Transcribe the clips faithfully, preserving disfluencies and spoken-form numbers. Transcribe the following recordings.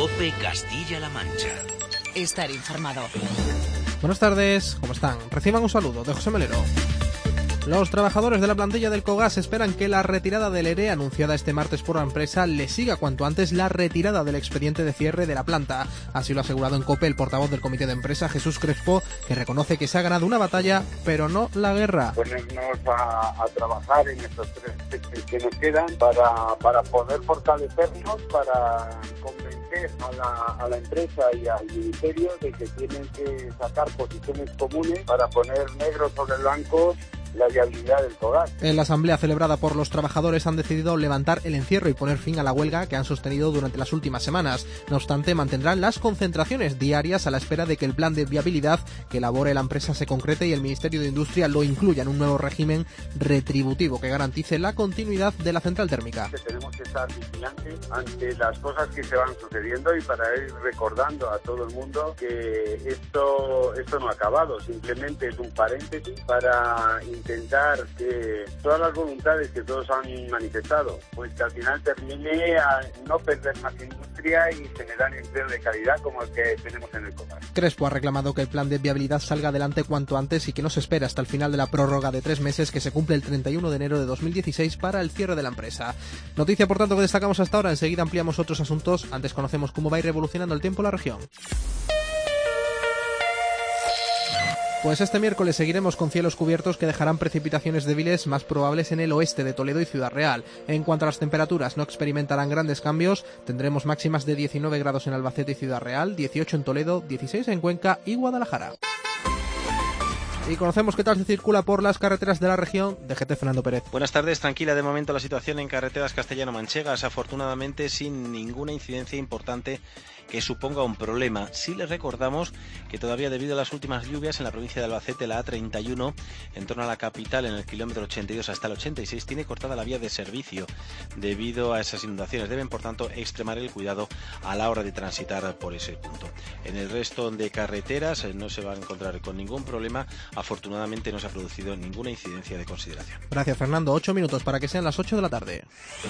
COPE Castilla-La Mancha. Estar informado. Buenas tardes, ¿cómo están? Reciban un saludo de José Melero. Los trabajadores de la plantilla del Cogas esperan que la retirada del E R E anunciada este martes por la empresa le siga cuanto antes la retirada del expediente de cierre de la planta. Así lo ha asegurado en COPE el portavoz del comité de empresa, Jesús Crespo, que reconoce que se ha ganado una batalla, pero no la guerra. Ponernos a, a trabajar en estos tres meses que nos quedan para, para poder fortalecernos, para convencer a la, a la empresa y al ministerio de que tienen que sacar posiciones comunes para poner negro sobre blanco la viabilidad del Cogas. En la asamblea celebrada por los trabajadores han decidido levantar el encierro y poner fin a la huelga que han sostenido durante las últimas semanas. No obstante, mantendrán las concentraciones diarias a la espera de que el plan de viabilidad que elabore la empresa se concrete y el Ministerio de Industria lo incluya en un nuevo régimen retributivo que garantice la continuidad de la central térmica. Tenemos que estar vigilantes ante las cosas que se van sucediendo y para ir recordando a todo el mundo que esto, esto no ha acabado, simplemente es un paréntesis para intentar que todas las voluntades que todos han manifestado, pues que al final termine a no perder más industria y generar empleo de calidad como el que tenemos en el Cogas. Crespo ha reclamado que el plan de viabilidad salga adelante cuanto antes y que no se espera hasta el final de la prórroga de tres meses que se cumple el treinta y uno de enero de dos mil dieciséis para el cierre de la empresa. Noticia, por tanto, que destacamos hasta ahora. Enseguida ampliamos otros asuntos. Antes conocemos cómo va a ir evolucionando el tiempo en la región. Pues este miércoles seguiremos con cielos cubiertos que dejarán precipitaciones débiles más probables en el oeste de Toledo y Ciudad Real. En cuanto a las temperaturas, no experimentarán grandes cambios. Tendremos máximas de diecinueve grados en Albacete y Ciudad Real, dieciocho en Toledo, dieciséis en Cuenca y Guadalajara. Y conocemos qué tal se circula por las carreteras de la región. D G T Fernando Pérez. Buenas tardes, tranquila de momento la situación en carreteras castellano-manchegas, afortunadamente sin ninguna incidencia importante que suponga un problema. Sí les recordamos que todavía debido a las últimas lluvias en la provincia de Albacete, la A treinta y uno, en torno a la capital, en el kilómetro ochenta y dos hasta el ochenta y seis, tiene cortada la vía de servicio debido a esas inundaciones. Deben, por tanto, extremar el cuidado a la hora de transitar por ese punto. En el resto de carreteras eh, no se va a encontrar con ningún problema. Afortunadamente no se ha producido ninguna incidencia de consideración. Gracias, Fernando. Ocho minutos para que sean las ocho de la tarde.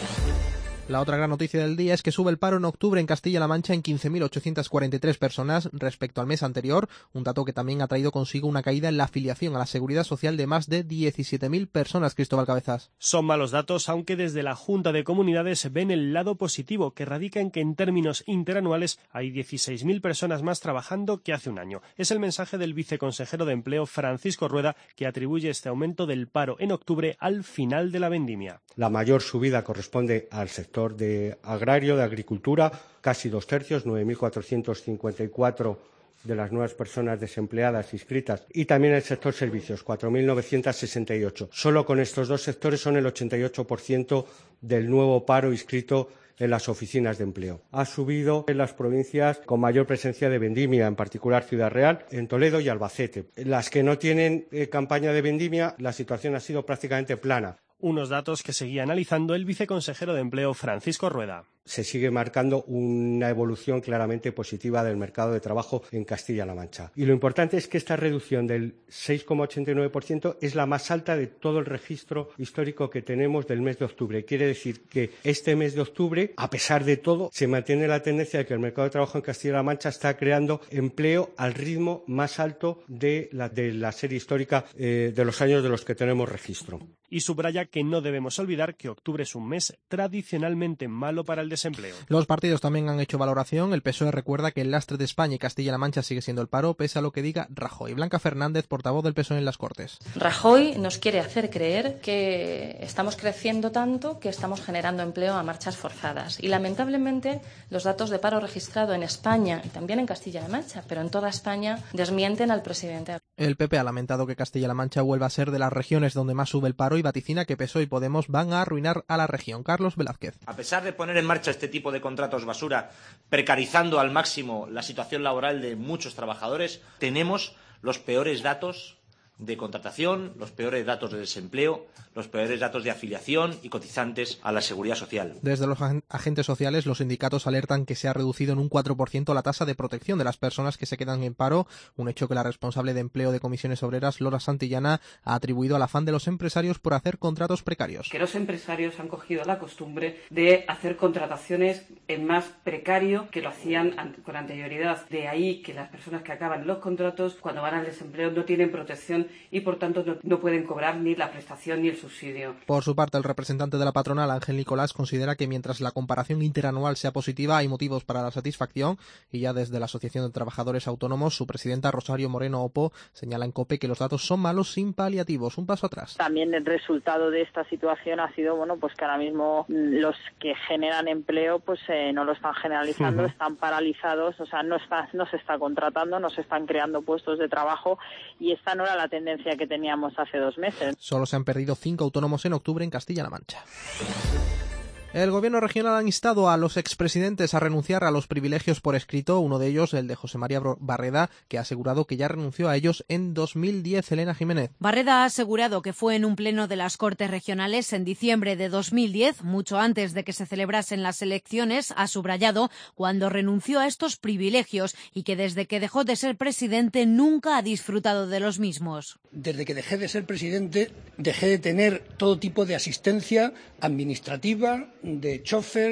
La otra gran noticia del día es que sube el paro en octubre en Castilla-La Mancha en quince mil ochocientas cuarenta y tres personas respecto al mes anterior, un dato que también ha traído consigo una caída en la afiliación a la Seguridad Social de más de diecisiete mil personas. Cristóbal Cabezas. Son malos datos, aunque desde la Junta de Comunidades ven el lado positivo, que radica en que en términos interanuales hay dieciséis mil personas más trabajando que hace un año. Es el mensaje del viceconsejero de Empleo, Francisco Rueda, que atribuye este aumento del paro en octubre al final de la vendimia. La mayor subida corresponde al sector de agrario, de agricultura, casi dos tercios, nueve mil cuatrocientos cincuenta y cuatro de las nuevas personas desempleadas inscritas, y también el sector servicios, cuatro mil novecientos sesenta y ocho. Solo con estos dos sectores son el ochenta y ocho por ciento del nuevo paro inscrito en las oficinas de empleo. Ha subido en las provincias con mayor presencia de vendimia, en particular Ciudad Real, en Toledo y Albacete. Las que no tienen eh, campaña de vendimia, la situación ha sido prácticamente plana. Unos datos que seguía analizando el viceconsejero de Empleo, Francisco Rueda. Se sigue marcando una evolución claramente positiva del mercado de trabajo en Castilla-La Mancha. Y lo importante es que esta reducción del seis coma ochenta y nueve por ciento es la más alta de todo el registro histórico que tenemos del mes de octubre. Quiere decir que este mes de octubre, a pesar de todo, se mantiene la tendencia de que el mercado de trabajo en Castilla-La Mancha está creando empleo al ritmo más alto de la, de la serie histórica eh, de los años de los que tenemos registro. Y subraya que no debemos olvidar que octubre es un mes tradicionalmente malo para el desempleo. Los partidos también han hecho valoración. El P S O E recuerda que el lastre de España y Castilla-La Mancha sigue siendo el paro, pese a lo que diga Rajoy. Blanca Fernández, portavoz del P S O E en las Cortes. Rajoy nos quiere hacer creer que estamos creciendo tanto que estamos generando empleo a marchas forzadas. Y lamentablemente los datos de paro registrado en España y también en Castilla-La Mancha, pero en toda España, desmienten al presidente. El P P ha lamentado que Castilla-La Mancha vuelva a ser de las regiones donde más sube el paro y vaticina que P S O E y Podemos van a arruinar a la región. Carlos Velázquez. A pesar de poner en marcha este tipo de contratos basura, precarizando al máximo la situación laboral de muchos trabajadores, tenemos los peores datos de contratación, los peores datos de desempleo, los peores datos de afiliación y cotizantes a la seguridad social. Desde los agentes sociales, los sindicatos alertan que se ha reducido en un cuatro por ciento la tasa de protección de las personas que se quedan en paro, un hecho que la responsable de empleo de Comisiones Obreras, Lola Santillana, ha atribuido al afán de los empresarios por hacer contratos precarios. Que los empresarios han cogido la costumbre de hacer contrataciones en más precario que lo hacían con anterioridad. De ahí que las personas que acaban los contratos, cuando van al desempleo, no tienen protección y por tanto no, no pueden cobrar ni la prestación ni el subsidio. Por su parte, el representante de la patronal, Ángel Nicolás, considera que mientras la comparación interanual sea positiva, hay motivos para la satisfacción, y ya desde la Asociación de Trabajadores Autónomos, su presidenta Rosario Moreno Opo señala en COPE que los datos son malos sin paliativos. Un paso atrás. También el resultado de esta situación ha sido, bueno, pues que ahora mismo los que generan empleo pues eh, no lo están generalizando, uh-huh. están paralizados, o sea, no está, no se está contratando, no se están creando puestos de trabajo y esta no era la tendencia que teníamos hace dos meses. Solo se han perdido cinco autónomos en octubre en Castilla-La Mancha. El gobierno regional ha instado a los expresidentes a renunciar a los privilegios por escrito, uno de ellos, el de José María Barreda, que ha asegurado que ya renunció a ellos en dos mil diez. Elena Jiménez. Barreda ha asegurado que fue en un pleno de las Cortes Regionales en diciembre de dos mil diez, mucho antes de que se celebrasen las elecciones, ha subrayado cuando renunció a estos privilegios y que desde que dejó de ser presidente nunca ha disfrutado de los mismos. Desde que dejé de ser presidente, dejé de tener todo tipo de asistencia administrativa, de chofer,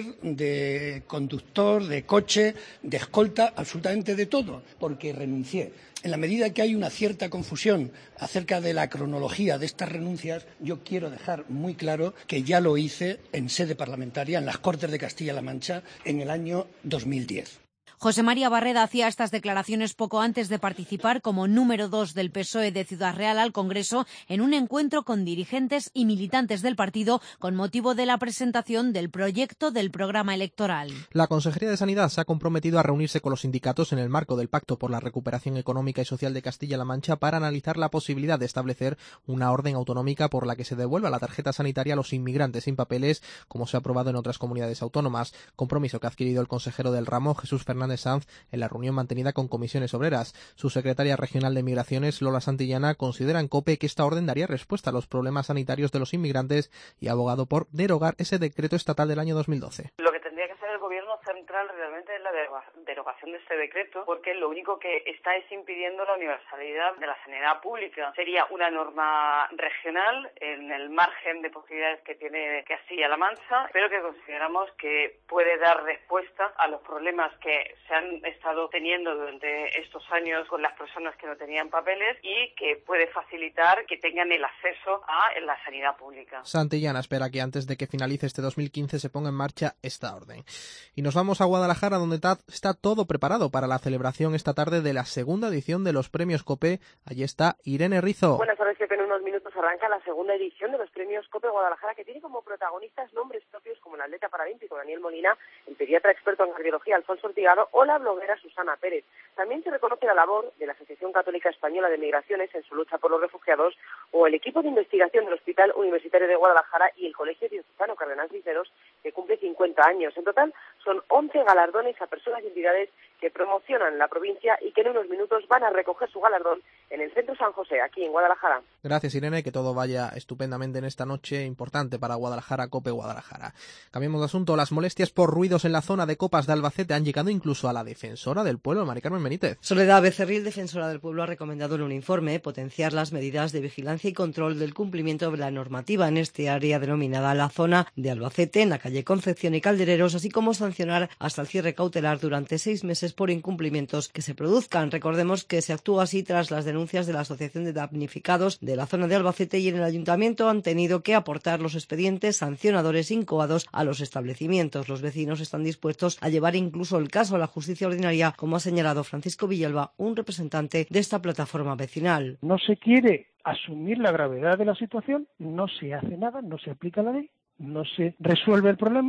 de conductor, de coche, de escolta, absolutamente de todo, porque renuncié. En la medida que hay una cierta confusión acerca de la cronología de estas renuncias, yo quiero dejar muy claro que ya lo hice en sede parlamentaria, en las Cortes de Castilla-La Mancha, en el año dos mil diez. José María Barreda hacía estas declaraciones poco antes de participar como número dos del P S O E de Ciudad Real al Congreso en un encuentro con dirigentes y militantes del partido con motivo de la presentación del proyecto del programa electoral. La Consejería de Sanidad se ha comprometido a reunirse con los sindicatos en el marco del Pacto por la Recuperación Económica y Social de Castilla-La Mancha para analizar la posibilidad de establecer una orden autonómica por la que se devuelva la tarjeta sanitaria a los inmigrantes sin papeles, como se ha aprobado en otras comunidades autónomas. Compromiso que ha adquirido el consejero del ramo, Jesús Fernández Sanz, en la reunión mantenida con Comisiones Obreras. Su secretaria regional de Migraciones, Lola Santillana, considera en COPE que esta orden daría respuesta a los problemas sanitarios de los inmigrantes y ha abogado por derogar ese decreto estatal del año dos mil doce. Lo que tendría que hacer el gobierno central realmente es la derogación de este decreto, porque lo único que está es impidiendo la universalidad de la sanidad pública. Sería una norma regional en el margen de posibilidades que tiene Castilla-La Mancha, pero que consideramos que puede dar respuesta a los problemas que se han estado teniendo durante estos años con las personas que no tenían papeles y que puede facilitar que tengan el acceso a la sanidad pública. Santillana espera que antes de que finalice este dos mil quince se ponga en marcha esta orden. Y nos vamos a Guadalajara, donde está todo preparado para la celebración esta tarde de la segunda edición de los Premios COPE. Allí está Irene Rizo. Buenas tardes, Pepe. En unos minutos arranca la segunda edición de los Premios COPE Guadalajara, que tiene como protagonistas nombres propios como el atleta paralímpico Daniel Molina, el pediatra experto en cardiología Alfonso Ortigado o la bloguera Susana Pérez. También se reconoce la labor de la Asociación Católica Española de Migraciones en su lucha por los refugiados o el equipo de investigación del Hospital Universitario de Guadalajara y el Colegio Diocesano Cardenal Cisneros, que cumple cincuenta años. En total son once galardones a personas y entidades que promocionan la provincia y que en unos minutos van a recoger su galardón en el Centro San José, aquí en Guadalajara. Gracias, Irene, que todo vaya estupendamente en esta noche importante para Guadalajara, COPE Guadalajara. Cambiamos de asunto. Las molestias por ruidos en la zona de Copas de Albacete han llegado incluso a la defensora del pueblo, Mari Carmen Benítez. Soledad Becerril, defensora del pueblo, ha recomendado en un informe potenciar las medidas de vigilancia y control del cumplimiento de la normativa en este área denominada la zona de Albacete, en la calle Concepción y Caldereros, así como sancionar hasta el cierre cautelar durante seis meses por incumplimientos que se produzcan. Recordemos que se actúa así tras las denuncias de la Asociación de Damnificados de la zona de Albacete, y en el Ayuntamiento han tenido que aportar los expedientes sancionadores incoados a los establecimientos. Los vecinos están dispuestos a llevar incluso el caso a la justicia ordinaria, como ha señalado Francisco Villalba, un representante de esta plataforma vecinal. No se quiere asumir la gravedad de la situación, no se hace nada, no se aplica la ley, no se resuelve el problema.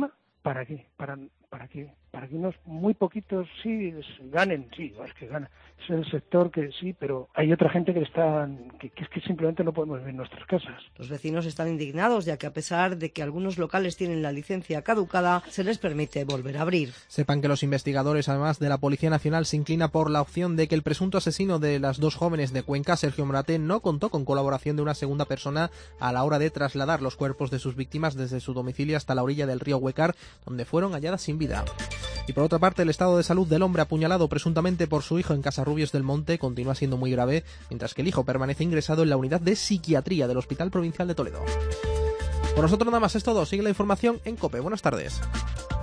¿para qué? ¿Para, para qué? Para que unos muy poquitos sí ganen, sí, es que ganan. Es el sector que sí, pero hay otra gente que está, que, que es que simplemente no podemos vivir en nuestras casas. Los vecinos están indignados, ya que a pesar de que algunos locales tienen la licencia caducada, se les permite volver a abrir. Sepan que los investigadores, además de la Policía Nacional, se inclina por la opción de que el presunto asesino de las dos jóvenes de Cuenca, Sergio Morate, no contó con colaboración de una segunda persona a la hora de trasladar los cuerpos de sus víctimas desde su domicilio hasta la orilla del río Huecar, donde fueron halladas sin vida. Y por otra parte, el estado de salud del hombre apuñalado presuntamente por su hijo en Casarrubios del Monte continúa siendo muy grave, mientras que el hijo permanece ingresado en la unidad de psiquiatría del Hospital Provincial de Toledo. Por nosotros nada más es todo. Sigue la información en COPE. Buenas tardes.